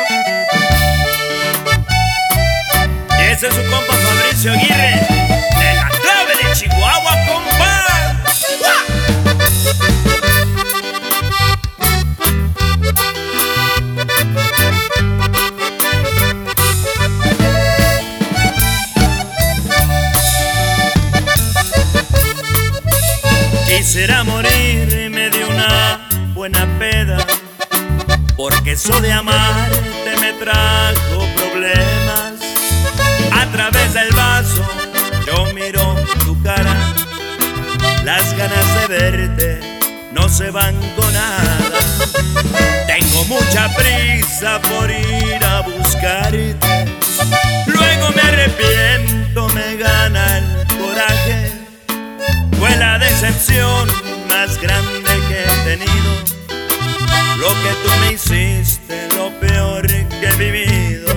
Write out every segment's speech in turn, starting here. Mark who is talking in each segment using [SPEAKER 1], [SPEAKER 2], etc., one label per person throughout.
[SPEAKER 1] Y ese es su compa Fabricio Aguirre, de la clave de Chihuahua, compa. Quisiera morirme de una buena peda, porque eso de amarte me trajo problemas. A través del vaso yo miro tu cara, las ganas de verte no se van con nada. Tengo mucha prisa por ir a buscarte, luego me arrepiento, me gana el coraje. Fue la decepción más grande que he tenido, lo que tú me hiciste, lo peor que he vivido.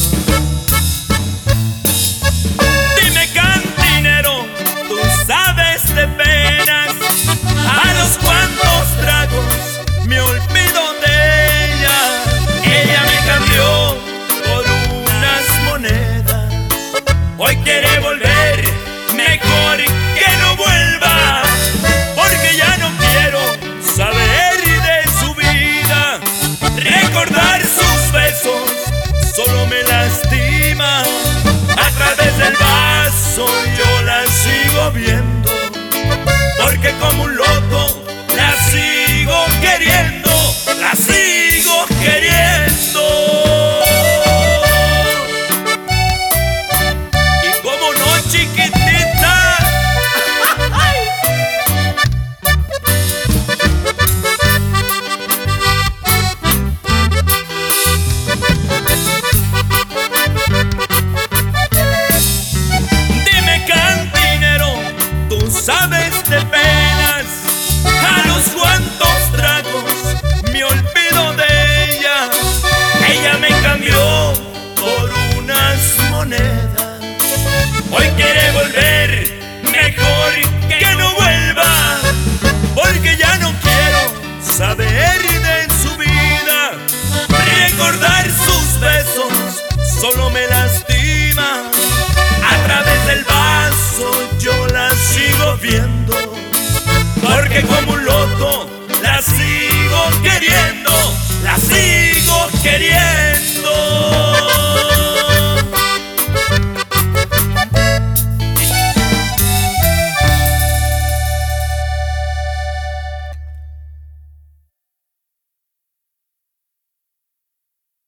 [SPEAKER 1] Dime, cantinero, tú sabes de penas, a los cuantos tragos me olvido de ella. Ella me cambió por unas monedas, hoy quiere volver, mejor que no vuelva, porque ya no quiero saber de su vida. Recordar sus besos solo me lastima. A través del vaso yo la sigo viendo, porque como un loco la sigo queriendo, la sigo queriendo. Y como no, chiquitita. Dime, cantinero, tú sabes de penas, a los cuantos tragos me olvido de ella. Ella me cambió por unas monedas, hoy quiere volver, mejor que no vuelva, porque ya no quiero saber de su vida. Recordar sus besos solo me lastima. A través del vaso yo la sigo viendo, porque como un loco la sigo queriendo, la sigo queriendo.